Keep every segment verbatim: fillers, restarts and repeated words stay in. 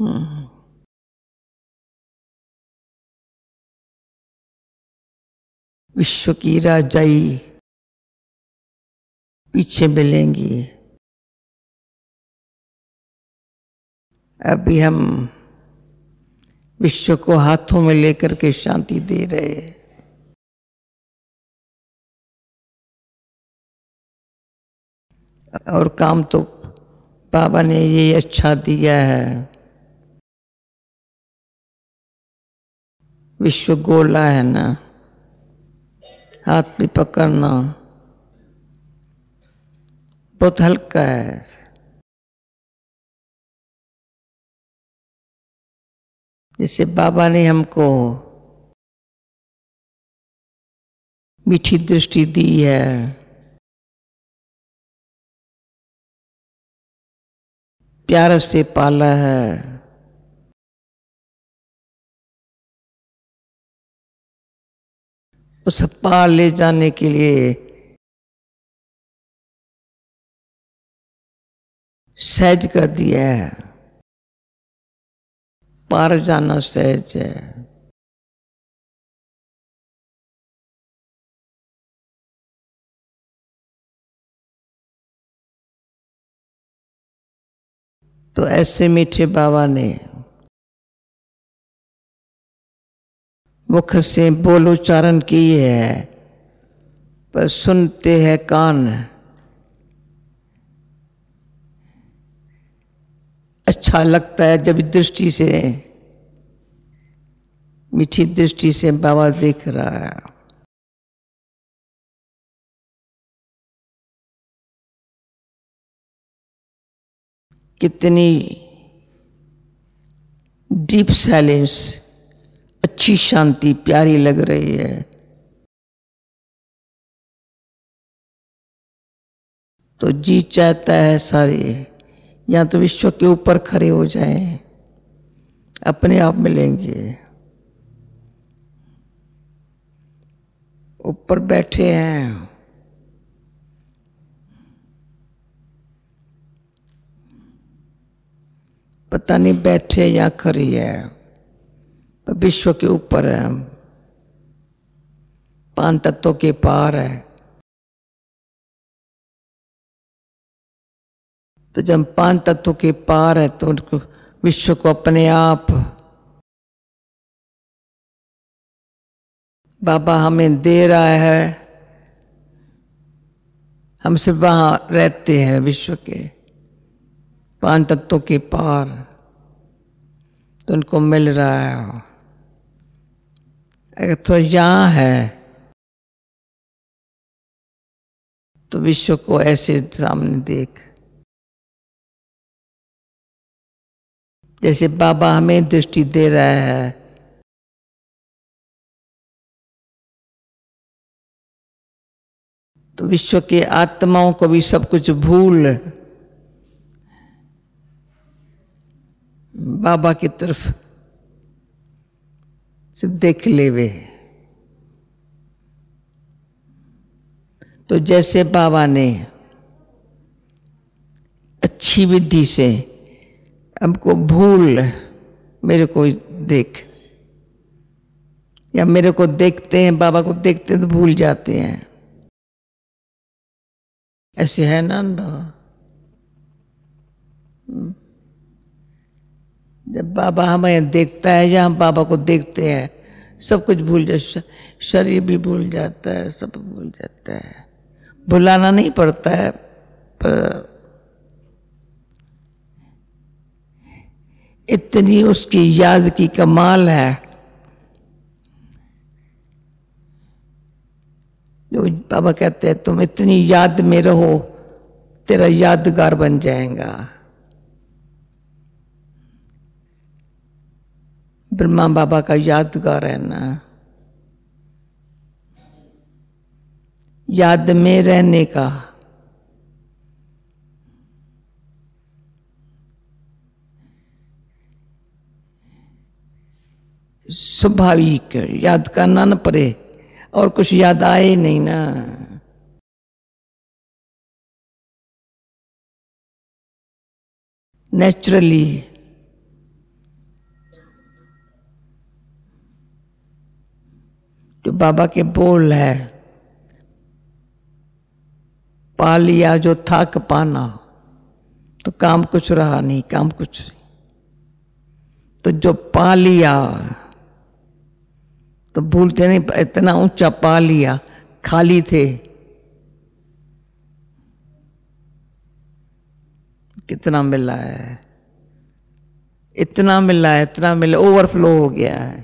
हम्म। विश्व की राजाई पीछे मिलेंगी। अभी हम विश्व को हाथों में लेकर के शांति दे रहे हैं। और काम तो बाबा ने ये अच्छा दिया है। विश्व गोला है ना, हाथ में पकड़ना बहुत हल्का है। जिससे बाबा ने हमको मीठी दृष्टि दी है, प्यार से पाला है। उस पार ले जाने के लिए सहज कर दिया है। पार जाना सहज है। तो ऐसे मीठे बाबा ने मुख से बोल उच्चारण किए है, पर सुनते हैं कान। अच्छा लगता है जब दृष्टि से, मीठी दृष्टि से बाबा देख रहा है। कितनी डीप साइलेंस, अच्छी शांति प्यारी लग रही है। तो जी चाहता है सारे या तो विश्व के ऊपर खड़े हो जाएं, अपने आप मिलेंगे। ऊपर बैठे हैं, पता नहीं बैठे या खड़ी है, पर विश्व के ऊपर है। पांच तत्वों के पार है। तो जब पांच तत्वों के पार है तो उनको विश्व को अपने आप बाबा हमें दे रहा है। हम सिर्फ वहां रहते हैं विश्व के पांच तत्वों के पार, तो उनको मिल रहा है। अगर तो यहां है तो विश्व को ऐसे सामने देख, जैसे बाबा हमें दृष्टि दे रहा है। तो विश्व के आत्माओं को भी सब कुछ भूल बाबा की तरफ से देख ले वे। तो जैसे बाबा ने अच्छी विधि से हमको भूल, मेरे को देख, या मेरे को देखते हैं, बाबा को देखते हैं तो भूल जाते हैं। ऐसे है ना बाबा। जब बाबा हमें देखता है या हम बाबा को देखते हैं, सब कुछ भूल जाता, शरीर भी भूल जाता है, सब भूल जाता है। भुलाना नहीं पड़ता है, पर इतनी उसकी याद की कमाल है जो बाबा कहते हैं तुम इतनी याद में रहो, तेरा यादगार बन जाएगा। ब्रह्मा बाबा का यादगार है ना, याद में रहने का। स्वाभाविक याद करना न पड़े, और कुछ याद आए नहीं ना। नेचुरली बाबा के बोल है, पा लिया जो थक पाना, तो काम कुछ रहा नहीं, काम कुछ नहीं। तो जो पा लिया तो भूलते नहीं, इतना ऊंचा पा लिया, खाली थे, कितना मिला है, इतना मिला है, इतना मिला, ओवरफ्लो हो गया है।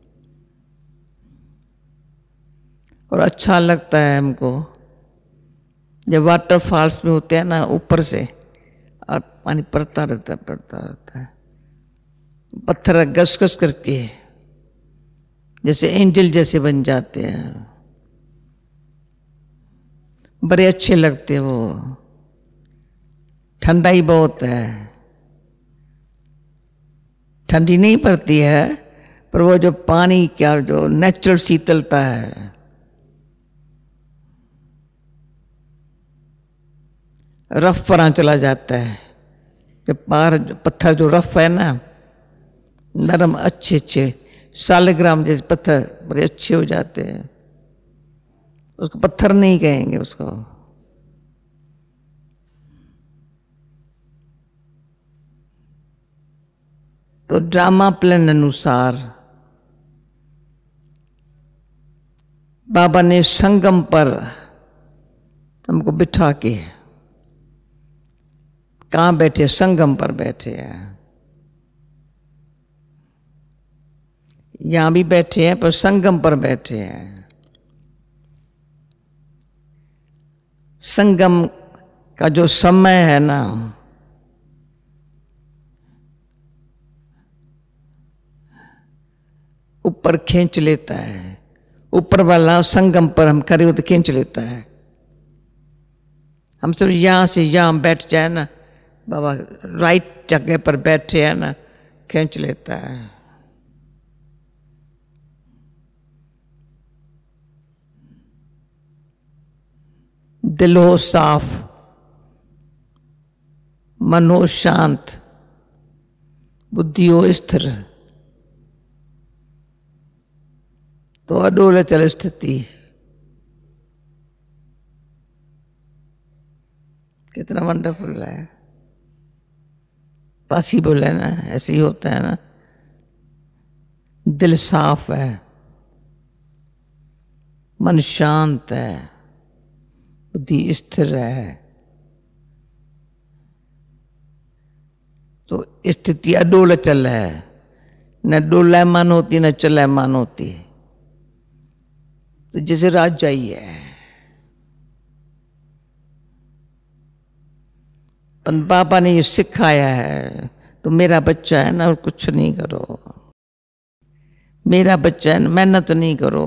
और अच्छा लगता है हमको जब वाटरफॉल्स में होते हैं ना, ऊपर से और पानी पड़ता रहता है, पड़ता रहता है, पत्थर घस घस करके जैसे एंजल जैसे बन जाते हैं, बड़े अच्छे लगते हैं वो। ठंडाई बहुत है, ठंडी नहीं पड़ती है, पर वो जो पानी क्या जो नेचुरल शीतलता है, रफ पर चला जाता है। जो पार पत्थर जो रफ है ना, नरम अच्छे अच्छे सालग्राम जैसे पत्थर बड़े अच्छे हो जाते हैं, उसको पत्थर नहीं कहेंगे उसको। तो ड्रामा प्लान अनुसार बाबा ने संगम पर हमको बिठा के, कहाँ बैठे, संगम पर बैठे हैं, यहां भी बैठे हैं पर संगम पर बैठे हैं। संगम का जो समय है ना, ऊपर खींच लेता है, ऊपर वाला संगम पर हम खड़े हो तो खींच लेता है। हम सब यहां से यहां बैठ जाए ना, बाबा राइट जगह पर बैठे हैं ना, खींच लेता है। दिल हो साफ, मन हो शांत, बुद्धि हो स्थिर, तो अडोल चल स्थिति। कितना वंडरफुल है, पॉसिबल है ना, ऐसे ही होता है ना। दिल साफ है, मन शांत है, बुद्धि स्थिर है, तो स्थिति अडोल चल है, न डोलायमान होती न चलायमान होती। तो जैसे राजा ही है, पर बाबा ने ये सिखाया है, तो मेरा बच्चा है ना, और कुछ नहीं करो, मेरा बच्चा है ना, मेहनत नहीं करो,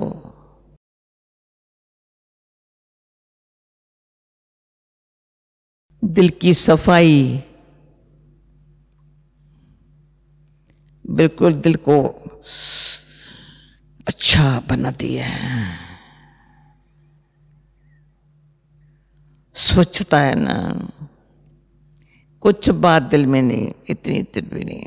दिल की सफाई, बिल्कुल दिल को अच्छा बना दिया है, स्वच्छता है ना, कुछ बात दिल में नहीं, इतनी इतनी भी नहीं।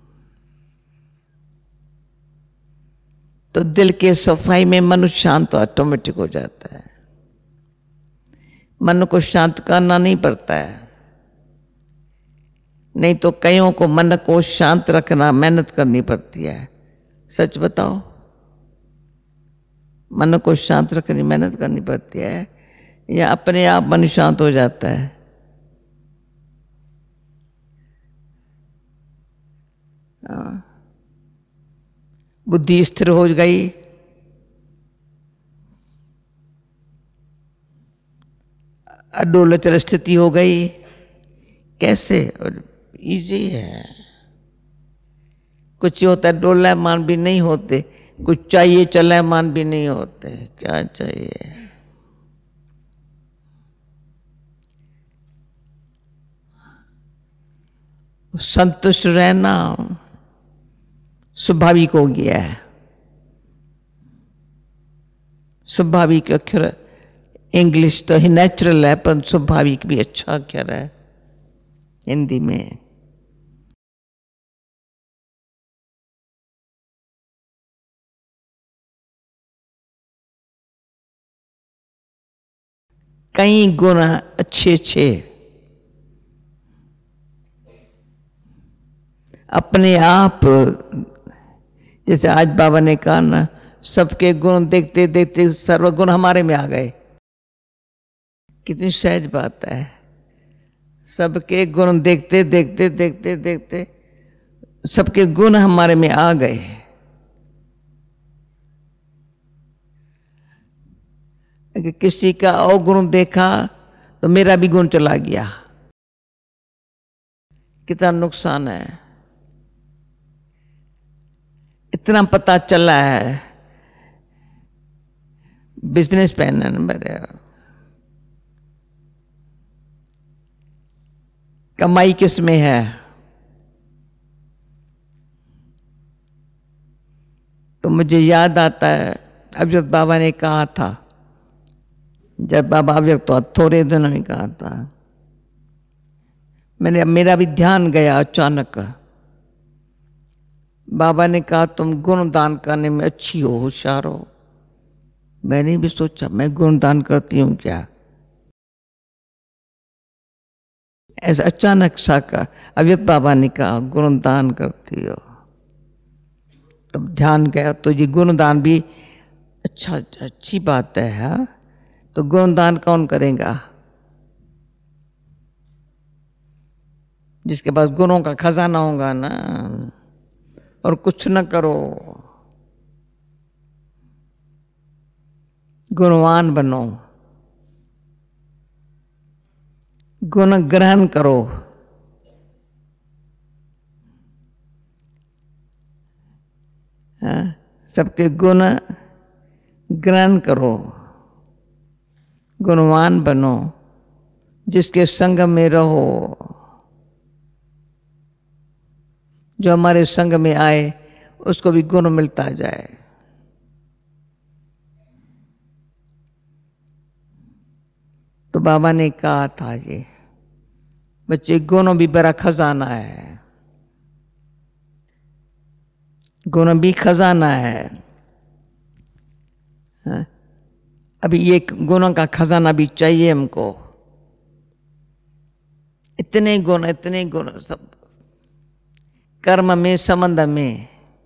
तो दिल के सफाई में मन शांत ऑटोमेटिक हो जाता है। मन को शांत करना नहीं पड़ता है, नहीं तो कईयों को मन को शांत रखना मेहनत करनी पड़ती है। सच बताओ, मन को शांत रखने मेहनत करनी पड़ती है या अपने आप मन शांत हो जाता है? बुद्धि स्थिर हो गई, अडोल अचल स्थिति हो गई। कैसे? और इजी है। कुछ होता है डोलायमान भी नहीं होते, कुछ चाहिए चलायमान भी नहीं होते। क्या चाहिए? संतुष्ट रहना स्वाभाविक हो गया है। स्वाभाविक अक्षर इंग्लिश तो ही नेचुरल है, पर स्वाभाविक भी अच्छा अक्षर है हिंदी में। कई गुण अच्छे अच्छे अपने आप, जैसे आज बाबा ने कहा ना, सबके गुण देखते देखते सर्वगुण हमारे में आ गए। कितनी सहज बात है। सबके गुण देखते देखते देखते देखते सबके गुण हमारे में आ गए। अगर किसी का अवगुण देखा तो मेरा भी गुण चला गया, कितना नुकसान है। इतना पता चला है। बिजनेस मैन है मेरे, कमाई किस में है? तो मुझे याद आता है अव्यक्त बाबा ने कहा था, जब बाबा अव्यक्त तो थोड़े दिनों में कहा था, मैंने मेरा भी ध्यान गया अचानक। बाबा ने कहा तुम गुण दान करने में अच्छी हो, होशियार हो। मैंने भी सोचा मैं गुण दान करती हूँ क्या? ऐसा अचानक सा का अव्यक्त बाबा ने कहा गुण दान करती हो। तब ध्यान गया तो ये गुण दान भी अच्छा अच्छी बात है। हा? तो गुण दान कौन करेगा? जिसके पास गुणों का खजाना होगा ना। और कुछ न करो, गुणवान बनो, गुण ग्रहण करो। हाँ? सबके गुण ग्रहण करो, गुणवान बनो, जिसके संग में रहो, जो हमारे संग में आए उसको भी गुण मिलता जाए। तो बाबा ने कहा था ये बच्चे, गुणों भी बड़ा खजाना है, गुण भी खजाना है। हाँ? अभी ये गुणों का खजाना भी चाहिए हमको। इतने गुण, इतने गुण, सब कर्म में, संबंध में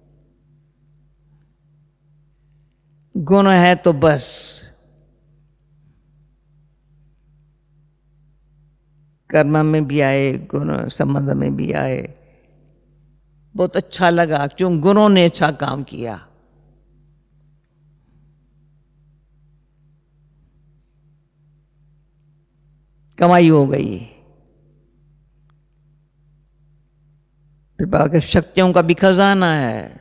गुण है तो बस। कर्म में भी आए, गुण संबंध में भी आए। बहुत अच्छा लगा, क्यों? गुणों ने अच्छा काम किया। कमाई हो गई। फिर बाकी शक्तियों का भी खजाना है,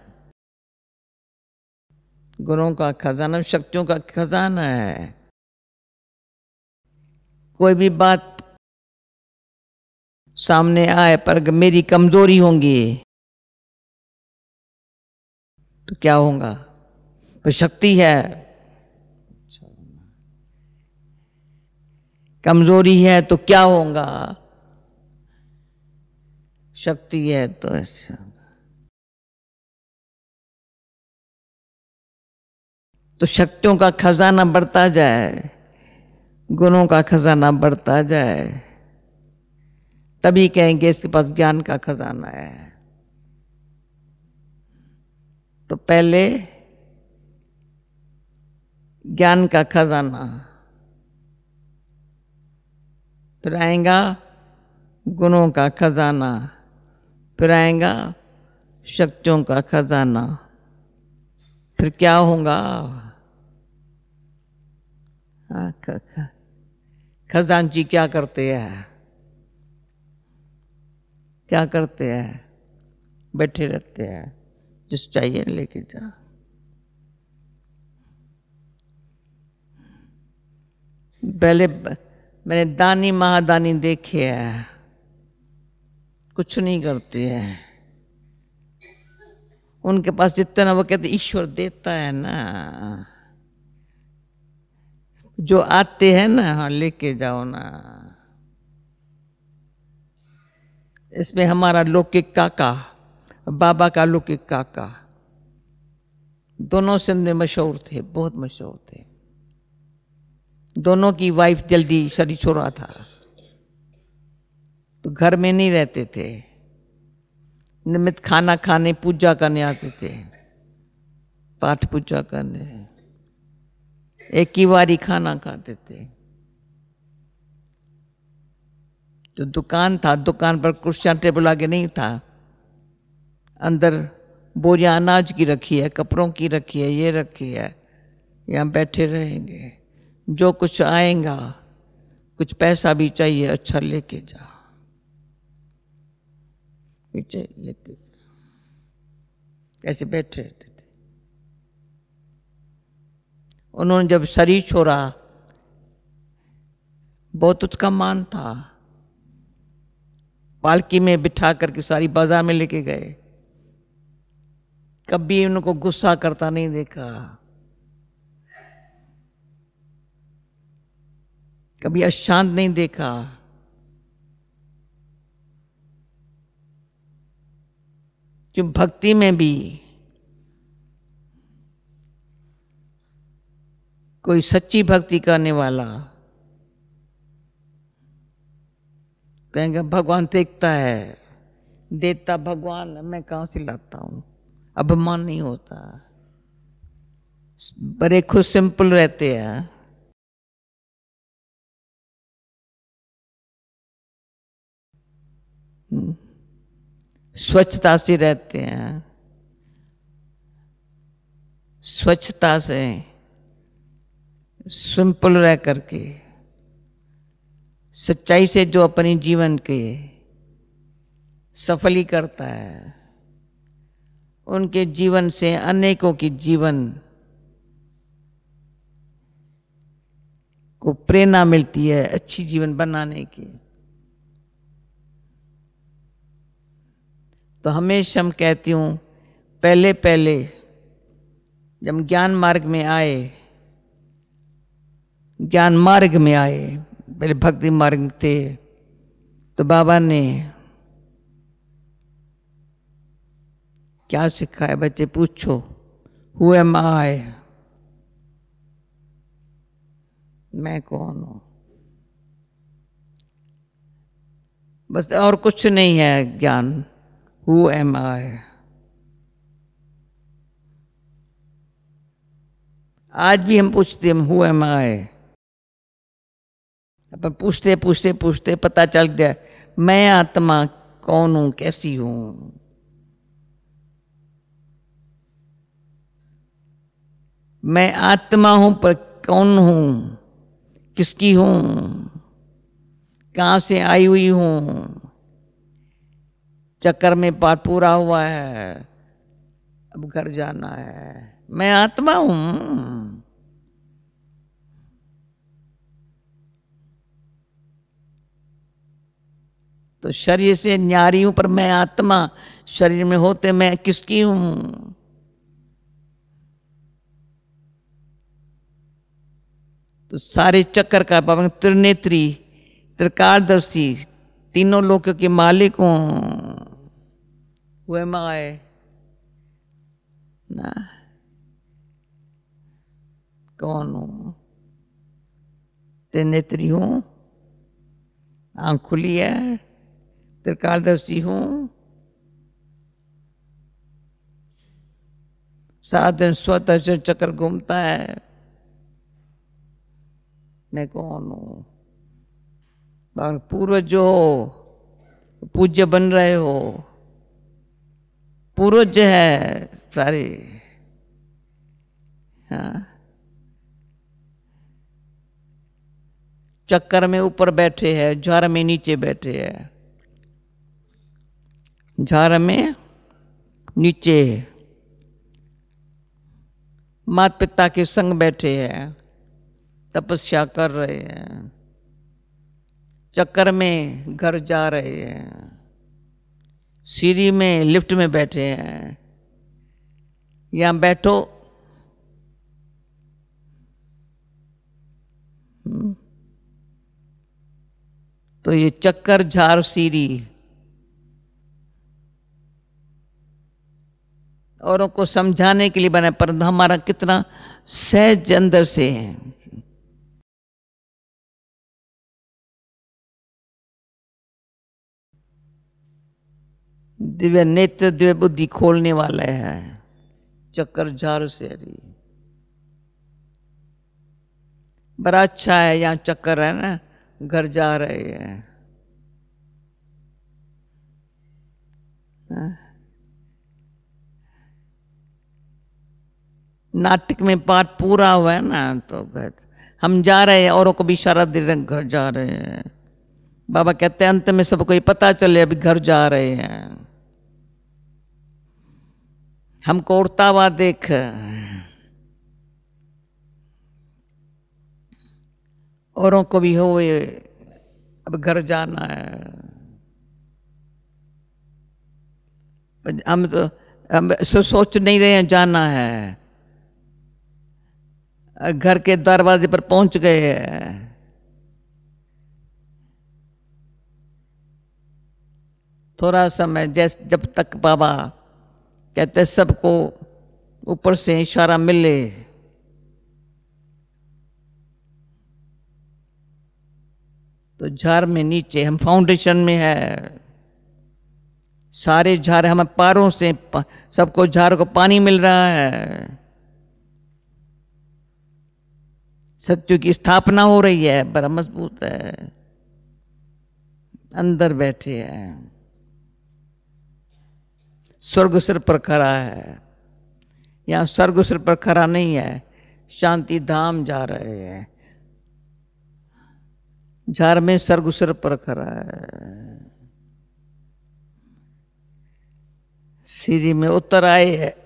गुणों का खजाना, शक्तियों का खजाना है। कोई भी बात सामने आए पर मेरी कमजोरी होंगी तो क्या होगा? तो शक्ति है, कमजोरी है तो क्या होगा? शक्ति है तो ऐसा। तो शक्तियों का खजाना बढ़ता जाए, गुणों का खजाना बढ़ता जाए, तभी कहेंगे इसके पास ज्ञान का खजाना है। तो पहले ज्ञान का खजाना, फिर आएगा गुणों का खजाना, फिर आएगा शक्तियों का खजाना। फिर क्या होगा? खजांची क्या करते हैं? क्या करते हैं? बैठे रहते हैं, जिस चाहिए लेके जा। पहले मैंने दानी महादानी देखे हैं, कुछ नहीं करते हैं। उनके पास जितना, वो कहते ईश्वर देता है ना, जो आते हैं ना, हाँ लेके जाओ ना। इसमें हमारा लौकिक काका, बाबा का लौकिक काका, दोनों सिंध में मशहूर थे, बहुत मशहूर थे। दोनों की वाइफ जल्दी शरीर छोड़ा था, तो घर में नहीं रहते थे, नियमित खाना खाने पूजा करने आते थे, पाठ पूजा करने, एक ही बारी खाना खाते थे। जो दुकान था, दुकान पर कुर्सियां टेबल आगे नहीं था, अंदर बोरियां अनाज की रखी है, कपड़ों की रखी है, ये रखी है, यहाँ बैठे रहेंगे, जो कुछ आएगा, कुछ पैसा भी चाहिए, अच्छा लेके जा, लेके जा, ऐसे बैठे रहते थे। उन्होंने जब शरीर छोड़ा, बहुत उसका मान था, पालकी में बिठा करके सारी बाजार में लेके गए, कभी उनको गुस्सा करता नहीं देखा, कभी अशांत नहीं देखा। जो भक्ति में भी कोई सच्ची भक्ति करने वाला कहेंगे भगवान देखता है, देता भगवान, मैं कहां से लाता हूं, अभिमान नहीं होता, बड़े खुश सिंपल रहते हैं। स्वच्छता से रहते हैं, स्वच्छता से सिंपल रह करके, सच्चाई से जो अपने जीवन के सफल ही करता है, उनके जीवन से अनेकों की जीवन को प्रेरणा मिलती है अच्छी जीवन बनाने की। तो हमेशा हम कहती हूँ, पहले पहले जब ज्ञान मार्ग में आए, ज्ञान मार्ग में आए, पहले भक्ति मार्ग में थे, तो बाबा ने क्या सिखाया? बच्चे पूछो, हु एम आई, मैं कौन हूं? बस और कुछ नहीं है ज्ञान, हु एम आई। आज भी हम पूछते हैं हु एम आई, अपन पूछते पूछते पूछते पता चल गया मैं आत्मा कौन हूं, कैसी हूं। मैं आत्मा हूं पर कौन हूं, किसकी हूं, कहां से आई हुई हूं, चक्कर में पार पूरा हुआ है, अब घर जाना है, मैं आत्मा हूं। तो शरीर से न्यारी हूं पर मैं आत्मा, शरीर में होते मैं किसकी हूं। तो सारे चक्कर का पावन, त्रिनेत्री, त्रिकालदर्शी, तीनों लोकों के मालिक हूं। हुए माए ना, कौन हूं? त्रिनेत्री हूं, आंख खुली है, त्रिकालदर्शी हूं, सारा दिन स्वतः चक्कर घूमता है, मैं कौन हूं? पूर्वज जो हो, पूज्य बन रहे हो, पूर्वज है सारे, हाँ, चक्कर में ऊपर बैठे हैं, झार में नीचे बैठे हैं, झार में नीचे माता पिता के संग बैठे हैं, तपस्या कर रहे हैं, चक्कर में घर जा रहे हैं, सीढ़ी में लिफ्ट में बैठे हैं, यहां बैठो, तो ये चक्कर झार सीढ़ी औरों को समझाने के लिए बना, पर हमारा कितना सहज अंदर से है। दिव्य नेत्र दिव्य बुद्धि खोलने वाले हैं। चक्कर झार से हरी, बड़ा अच्छा है यहाँ चक्कर है ना, घर जा रहे हैं। नाटक में पाठ पूरा हुआ है ना, तो हम जा रहे हैं, औरों को भी इशारा दे रहे हैं घर जा रहे हैं। बाबा कहते हैं अंत में सबको ही पता चले अभी घर जा रहे हैं। हमको उड़ता हुआ देख, औरों को भी हो अब घर जाना है। हम तो हम सो, सोच नहीं रहे हैं जाना है, घर के दरवाजे पर पहुंच गए हैं। थोड़ा समय जैसे जब तक बाबा कहते सबको ऊपर से इशारा मिले, तो झार में नीचे हम फाउंडेशन में है, सारे झार हमें पारों से सबको झार को पानी मिल रहा है। सत्य की स्थापना हो रही है, बड़ा मजबूत है। अंदर बैठे हैं, स्वर्ग सिर पर खड़ा है। यहाँ स्वर्ग सिर पर खड़ा नहीं है, शांति धाम जा रहे हैं। झार में स्वर्ग सिर पर खड़ा है। सीढ़ी में उतर आए है,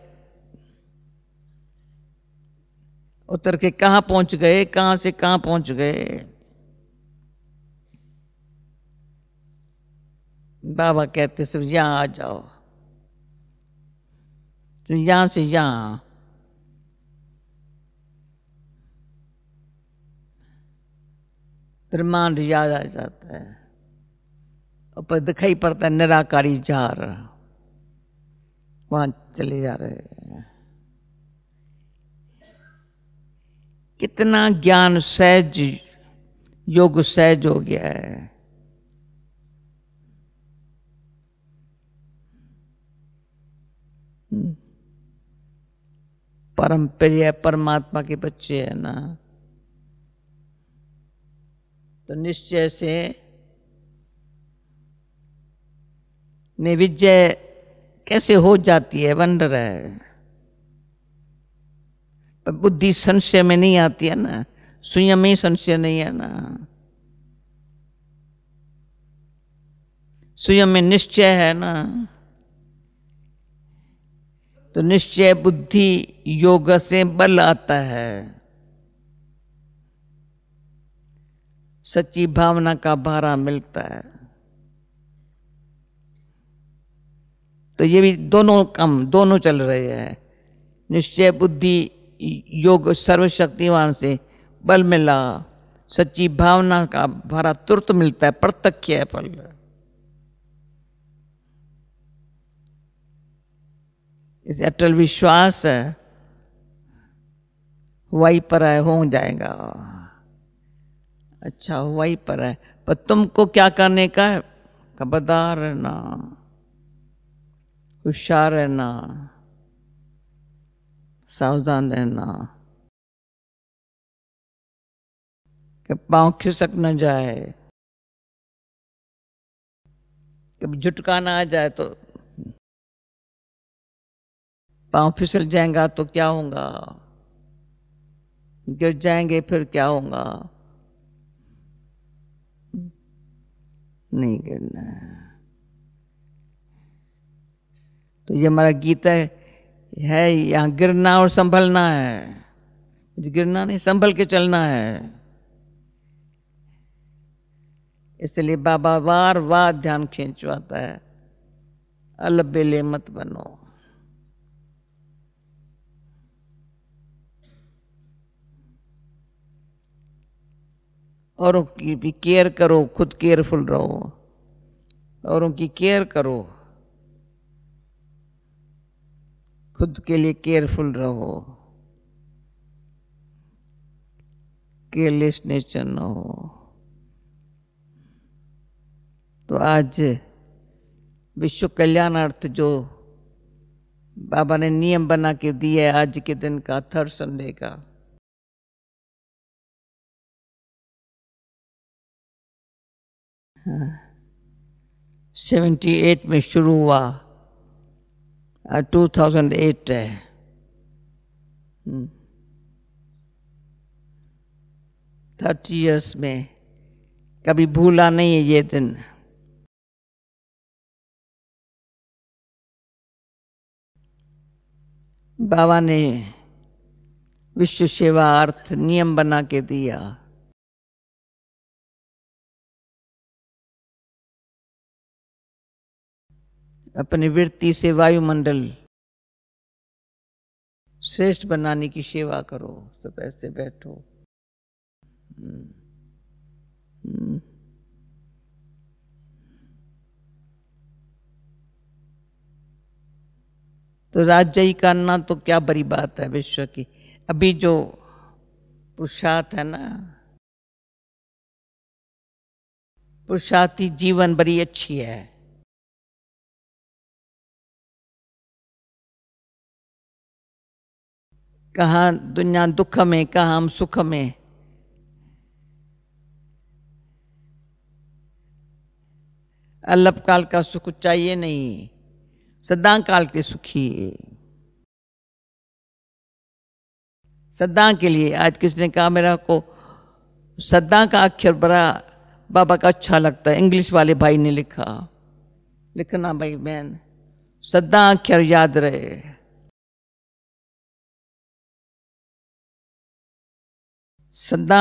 उतर के कहाँ पहुंच गए, कहाँ से कहाँ पहुंच गए। बाबा कहते सब यहां आ जाओ, तो यहां से यहां ब्रह्मांड याद आ जाता है। ऊपर दिखाई पड़ता है निराकारी झार, वहां चले जा रहे हैं। कितना ज्ञान सहज, योग सहज हो गया है। परम प्रिय परमात्मा के बच्चे हैं ना, तो निश्चय से निविजय कैसे हो जाती है, वंडर है। पर बुद्धि संशय में नहीं आती है ना, स्वयं में संशय नहीं है ना, स्वयं में निश्चय है ना। तो निश्चय बुद्धि योग से बल आता है, सच्ची भावना का भारा मिलता है। तो ये भी दोनों काम दोनों चल रहे हैं। निश्चय बुद्धि योग सर्वशक्तिवान से बल मिला, सच्ची भावना का भारा तुरंत मिलता है, प्रत्यक्ष है फल। इस अटल विश्वास है, वही पर है हो जाएगा। अच्छा वही पर है, पर तुमको क्या करने का है, खबरदार रहना, होशियार रहना, सावधान रहना कि पांव खिसक न जाए, कभी झुटका ना आ जाए तो पांव फिसल जाएगा तो क्या होगा, गिर जाएंगे फिर क्या होगा। नहीं गिरना है। तो ये हमारा गीता है, यहाँ गिरना और संभलना है, गिरना नहीं संभल के चलना है। इसलिए बाबा बार बार ध्यान खींचवाता है, अलबेले मत बनो। औरों की भी केयर करो, खुद केयरफुल रहो, औरों की केयर करो, खुद के लिए केयरफुल रहो, केयरलेस नेचर न हो। तो आज विश्व कल्याणार्थ जो बाबा ने नियम बना के दिया है आज के दिन का, थर्ड संडे का, सेवेंटी एट में शुरू हुआ, टू थाउजेंड एट है। थर्टी इयर्स में कभी भूला नहीं है ये दिन। बाबा ने विश्व सेवा अर्थ नियम बना के दिया। अपनी वृत्ति से वायुमंडल श्रेष्ठ बनाने की सेवा करो। सब ऐसे बैठो। तो राजयी करना तो क्या बड़ी बात है विश्व की। अभी जो पुरुषार्थ है ना, पुरुषार्थी जीवन बड़ी अच्छी है। कहाँ दुनिया दुख में, कहाँ हम सुख में। अल्पकाल का सुख चाहिए नहीं, सदा काल के सुखी, सदा के लिए। आज किसने कहा मेरा को सदा का अक्षर बड़ा बाबा का अच्छा लगता है, इंग्लिश वाले भाई ने लिखा। लिखना भाई बहन, सदा अक्षर याद रहे। सदा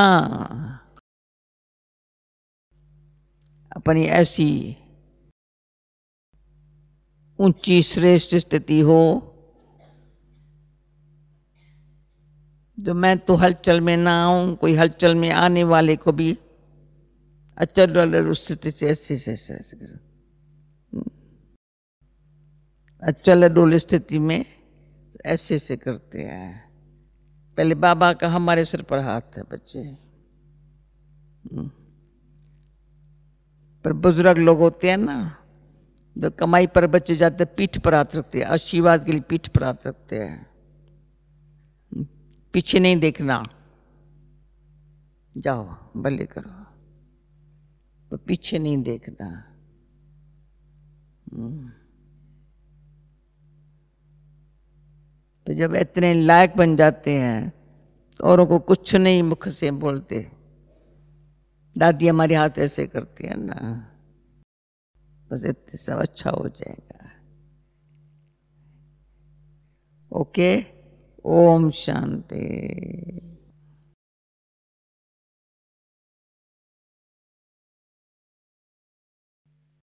अपनी ऐसी ऊंची श्रेष्ठ स्थिति हो जो मैं तो हलचल में ना आऊं, कोई हलचल में आने वाले को भी अचल वाले स्थिति से ऐसे ऐसे ऐसे अचल डोल स्थिति में ऐसे ऐसे करते हैं। पहले बाबा का हमारे सिर पर हाथ है बच्चे। पर बुजुर्ग लोग होते हैं ना, जो कमाई पर बच्चे जाते पीठ पर हाथ रखते हैं, आशीर्वाद के लिए पीठ पर हाथ रखते हैं। पीछे नहीं देखना, जाओ भले करो, तो पीछे नहीं देखना। तो जब इतने लायक बन जाते हैं तो औरों को कुछ नहीं मुख से बोलते। दादी हमारे हाथ ऐसे करती है ना, बस इतने सब अच्छा हो जाएगा। ओके, ओम शांति।